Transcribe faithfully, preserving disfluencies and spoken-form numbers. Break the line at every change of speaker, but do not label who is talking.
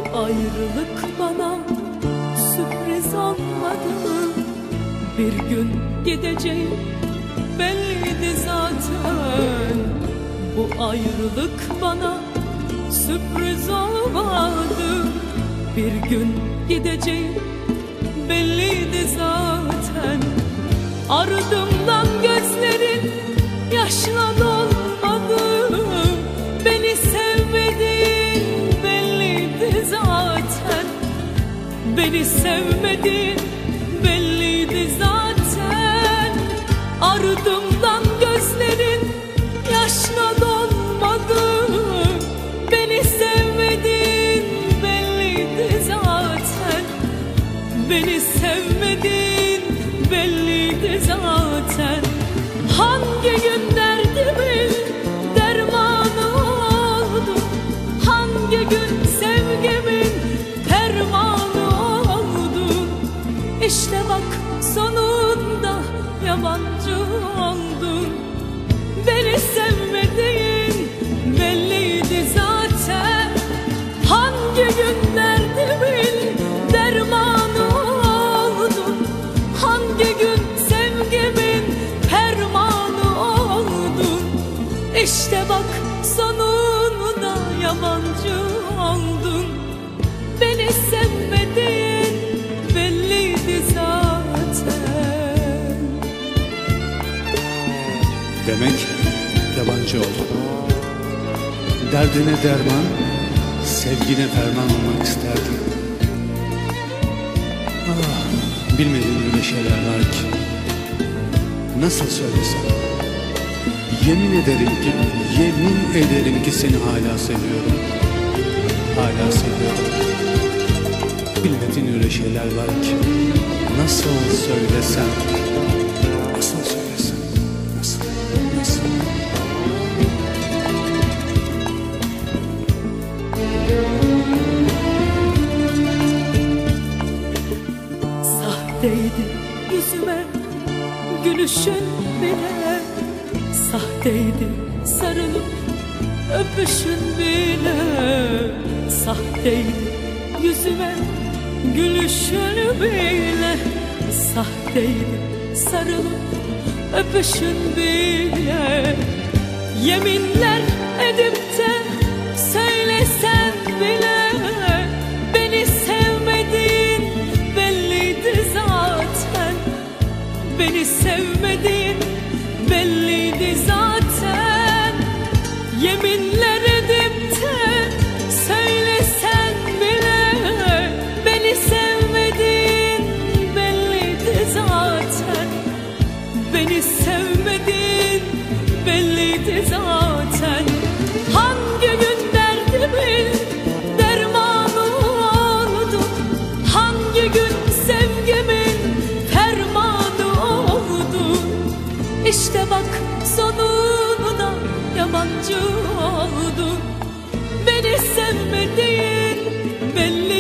Bu ayrılık bana sürpriz olmadı. Bir gün gideceğim belliydi zaten. Bu ayrılık bana sürpriz olmadı. Bir gün gideceğim belliydi zaten. Ardımdan gözlerin yaşla dolmadı. Beni sevmediğin belliydi zaten. Beni sevmediğin belliydi zaten. Ardımdan gözlerin yaşla dolmadı. Beni sevmediğin belliydi zaten. Beni sevmediğin belliydi zaten. Hangi gün derdimin dermanı oldu? Hangi gün sevgimin fermanı oldu? İşte bak sonunda yabancı oldun. Beni sevmediğin belliydi zaten. Hangi gün derdimin dermanı oldu? Hangi gün sevgimin fermanı oldu? İşte bak sonunda yabancı oldun. Beni sevmediğin belliydi zaten.
Demek yabancı oldum. Derdine derman, sevgine ferman olmak isterdim. Ah, bilmediğim öyle şeyler var ki. Nasıl söylesem? Yemin ederim ki, yemin ederim ki seni hala seviyorum. Hala seviyorum. Bilmediğin öyle şeyler var ki. Nasıl söylesem? Nasıl söylesem? Nasıl? Nasıl?
Sahteydi yüzüme gülüşün bile. Sahteydi sarılıp öpüşün bile. Sahteydi yüzüme gülüşün bile. Sahteydi sarılıp öpüşün bile. Yeminler edip de söylesen bile beni sevmediğin belliydi zaten. Beni sevmediğin belliydi zaten. Yeminler edip de söylesen bile beni sevmediğin belliydi zaten. Beni sevmediğin belliydi zaten. Hangi gün derdimin dermanı oldu? Hangi gün sevgimin fermanı oldu? İşte bak sonunda yabancı oldun. Beni sevmediğin belli